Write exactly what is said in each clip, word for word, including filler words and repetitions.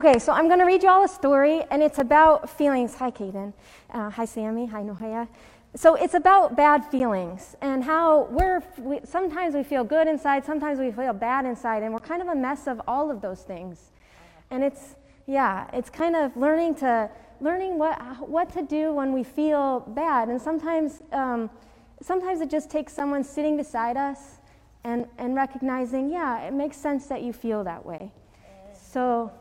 Okay, so I'm going to read you all a story, and it's about feelings. Hi, Kaden. Uh, hi, Sammy. Hi, Nohaya. So it's about bad feelings and how we're, we, sometimes we feel good inside, sometimes we feel bad inside, and we're kind of a mess of all of those things. And it's, yeah, it's kind of learning to, learning what what to do when we feel bad. And sometimes, um, sometimes it just takes someone sitting beside us and, and recognizing, yeah, it makes sense that you feel that way. So,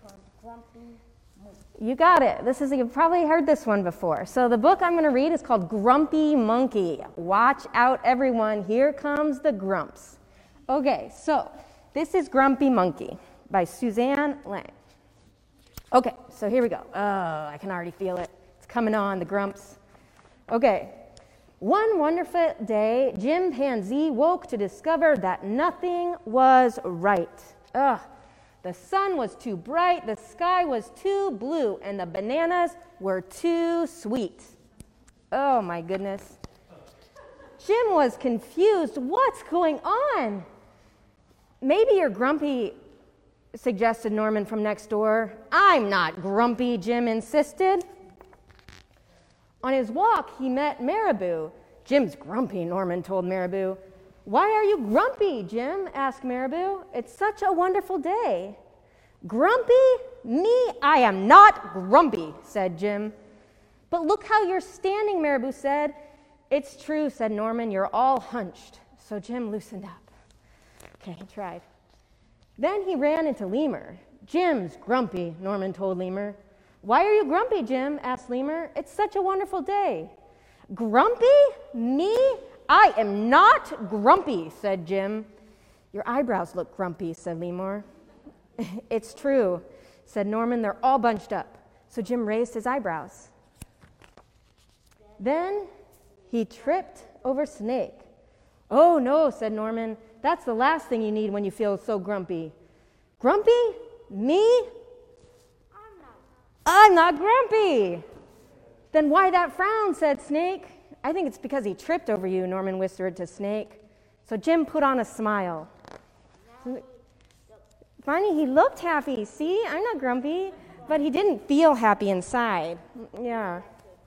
you got it. This is, you've probably heard this one before. So the book I'm going to read is called Grumpy Monkey. Watch out, everyone. Here comes the grumps. Okay, so this is Grumpy Monkey by Suzanne Lang. Okay, so here we go. Oh, I can already feel it. It's coming on, the grumps. Okay. One wonderful day, Chimpanzee woke to discover that nothing was right. Ugh. The sun was too bright, the sky was too blue, and the bananas were too sweet. Oh my goodness. Jim was confused. What's going on? Maybe you're grumpy, suggested Norman from next door. I'm not grumpy, Jim insisted. On his walk, he met Marabou. Jim's grumpy, Norman told Marabou. Why are you grumpy, Jim? Asked Marabou. It's such a wonderful day. Grumpy? Me? I am not grumpy, said Jim. But look how you're standing, Marabou said. It's true, said Norman. You're all hunched. So Jim loosened up. Okay, he tried. Then he ran into Lemur. Jim's grumpy, Norman told Lemur. Why are you grumpy, Jim? Asked Lemur. It's such a wonderful day. Grumpy? Me? I am not grumpy, said Jim. Your eyebrows look grumpy, said Lemur. It's true, said Norman. They're all bunched up. So Jim raised his eyebrows. Then he tripped over Snake. Oh, no, said Norman. That's the last thing you need when you feel so grumpy. Grumpy? Me? I'm not. I'm not grumpy. Then why that frown, said Snake. I think it's because he tripped over you, Norman whispered to Snake. So Jim put on a smile. Funny, he looked happy. See, I'm not grumpy, but he didn't feel happy inside. Yeah.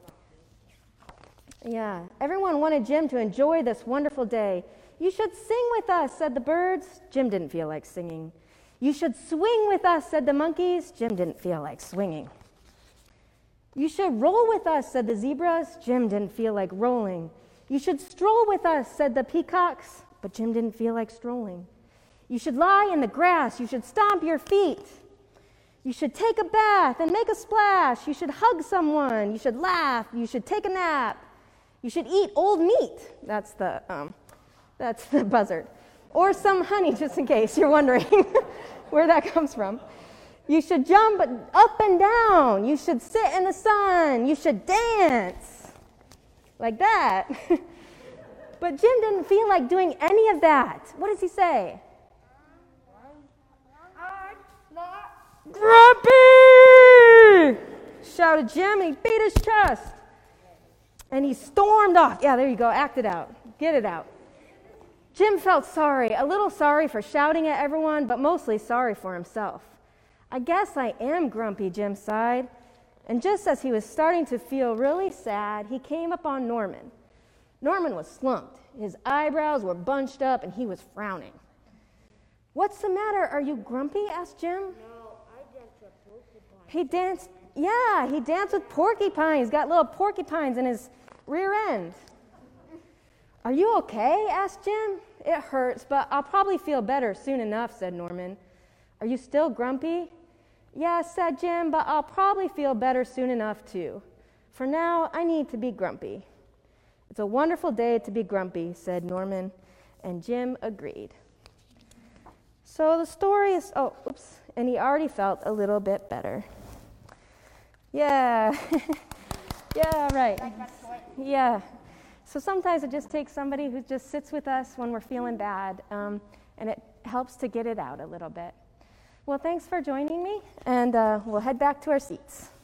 Yeah. Everyone wanted Jim to enjoy this wonderful day. You should sing with us, said the birds. Jim didn't feel like singing. You should swing with us, said the monkeys. Jim didn't feel like swinging. You should roll with us, said the zebras. Jim didn't feel like rolling. You should stroll with us, said the peacocks. But Jim didn't feel like strolling. You should lie in the grass. You should stomp your feet. You should take a bath and make a splash. You should hug someone. You should laugh. You should take a nap. You should eat old meat. That's the um, that's the buzzard. Or some honey, just in case you're wondering where that comes from. You should jump up and down. You should sit in the sun. You should dance. Like that. But Jim didn't feel like doing any of that. What does he say? I'm not grumpy! Shouted Jim, and he beat his chest. And he stormed off. Yeah, there you go. Act it out. Get it out. Jim felt sorry, a little sorry for shouting at everyone, but mostly sorry for himself. I guess I am grumpy, Jim sighed. And just as he was starting to feel really sad, he came upon Norman. Norman was slumped. His eyebrows were bunched up, and he was frowning. What's the matter? Are you grumpy? Asked Jim. No, I danced with porcupines. He danced, yeah, he danced with porcupines. He's got little porcupines in his rear end. Are you okay? Asked Jim. It hurts, but I'll probably feel better soon enough, said Norman. Are you still grumpy? Yeah, said Jim, but I'll probably feel better soon enough too. For now, I need to be grumpy. It's a wonderful day to be grumpy, said Norman, and Jim agreed. So the story is, oh, oops, and he already felt a little bit better. Yeah, yeah, right. Yeah. So sometimes it just takes somebody who just sits with us when we're feeling bad, um, and it helps to get it out a little bit. Well, thanks for joining me, and uh, we'll head back to our seats.